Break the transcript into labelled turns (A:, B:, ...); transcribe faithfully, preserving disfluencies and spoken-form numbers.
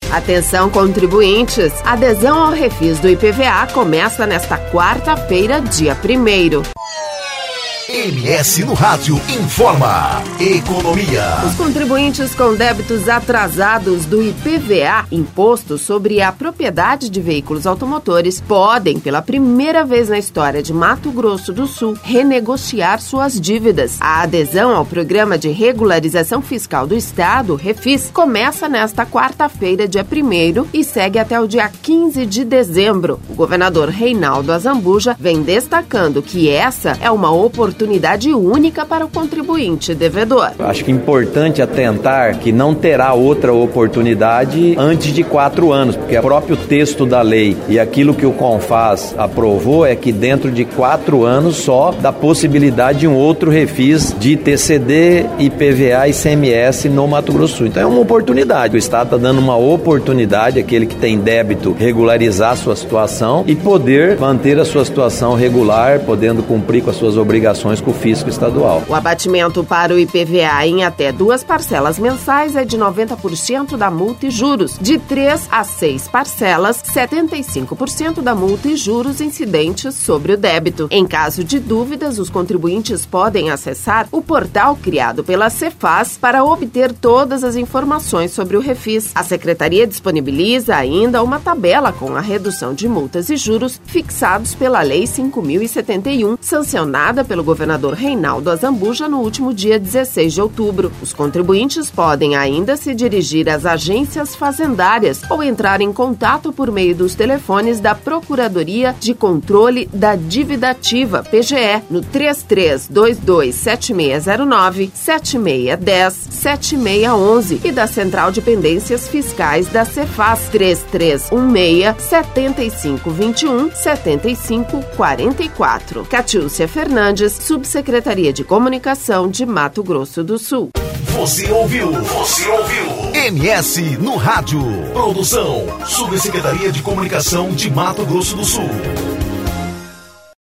A: Atenção, contribuintes! A adesão ao refis do I P V A começa nesta quarta-feira, dia primeiro.
B: M S no Rádio informa Economia.
A: Os contribuintes com débitos atrasados do I P V A, Imposto sobre a Propriedade de Veículos Automotores, podem, pela primeira vez na história de Mato Grosso do Sul, renegociar suas dívidas. A adesão ao Programa de Regularização Fiscal do Estado, Refis, começa nesta quarta-feira, dia primeiro, e segue até o dia quinze de dezembro. O governador Reinaldo Azambuja vem destacando que essa é uma oportunidade oportunidade única para o contribuinte devedor.
C: Acho que é importante atentar que não terá outra oportunidade antes de quatro anos, porque o próprio texto da lei e aquilo que o CONFAS aprovou é que dentro de quatro anos só dá possibilidade de um outro refis de T C D, I P V A e I C M S no Mato Grosso do Sul. Então é uma oportunidade. O Estado está dando uma oportunidade àquele que tem débito regularizar a sua situação e poder manter a sua situação regular, podendo cumprir com as suas obrigações com o fisco estadual.
A: O abatimento para o I P V A em até duas parcelas mensais é de noventa por cento da multa e juros. De três a seis parcelas, setenta e cinco por cento da multa e juros incidentes sobre o débito. Em caso de dúvidas, os contribuintes podem acessar o portal criado pela Cefaz para obter todas as informações sobre o refis. A Secretaria disponibiliza ainda uma tabela com a redução de multas e juros fixados pela Lei cinco mil e setenta e um, sancionada pelo governador governador Reinaldo Azambuja no último dia dezesseis de outubro. Os contribuintes podem ainda se dirigir às agências fazendárias ou entrar em contato por meio dos telefones da Procuradoria de Controle da Dívida Ativa, P G E, no três três dois dois sete seis zero nove, sete seis um zero, sete seis um um e da Central de Pendências Fiscais da Cefaz, três três um seis, sete cinco dois um, sete cinco quatro quatro. Catiúcia Fernandes, Subsecretaria de Comunicação de Mato Grosso do Sul.
B: Você ouviu? Você ouviu? M S no Rádio. Produção, Subsecretaria de Comunicação de Mato Grosso do Sul.